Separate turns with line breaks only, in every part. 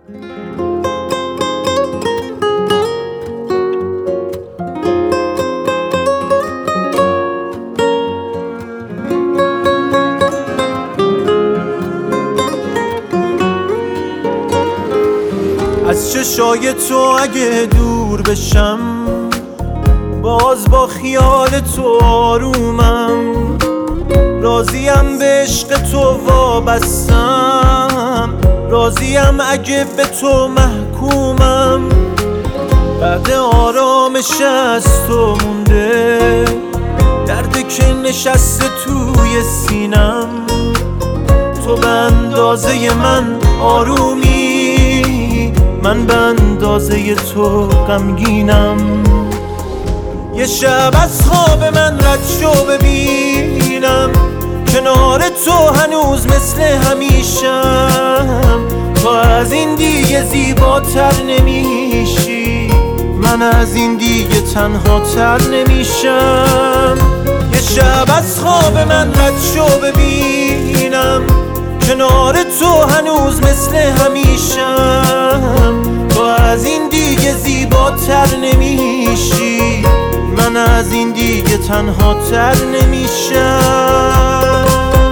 از چشای تو اگه دور بشم، باز با خیال تو آرومم. راضیم به عشق تو وابستم، راضیم اگه به تو محکومم. بعد آرامش از تو مونده درد که نشسته توی سینم. تو به اندازه من آرومی، من به اندازه تو غمگینم. یه شب از خواب من رد شو ببینم، کنار تو هنوز مثل همیشم. تو از این دیگه زیباتر نمیشی، من از این دیگه تنها تر نمیشم. یه شب از خواب من رد شو ببینم، کنار تو هنوز مثل همیشم. تو از این دیگه زیباتر نمیشی، من از این دیگه تنها تر نمیشم.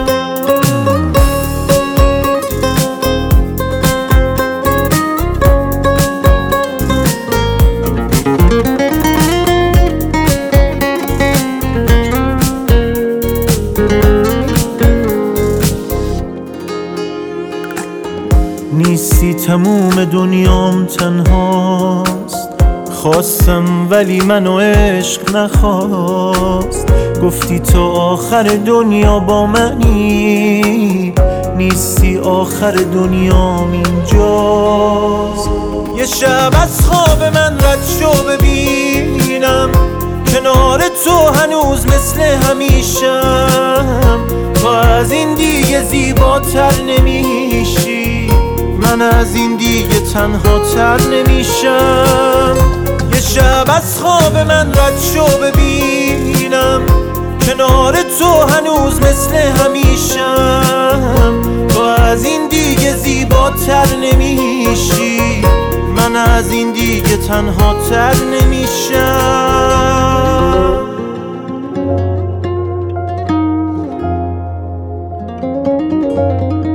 نیستی تموم دنیام تنهاست، خواستم ولی منو عشق نخواست. گفتی تو آخر دنیا با منی، نیستی آخر دنیام اینجاست. یه شب از خواب من رد شو ببینم، کنار تو هنوز مثل همیشم. تو از این دیگه زیباتر نمیشی، من از این دیگه تنها تر نمیشم. یه شب از خواب من رد شو ببینم، کنار تو هنوز مثل همیشم. تو از این دیگه زیباتر نمیشی، من از این دیگه تنها تر نمیشم.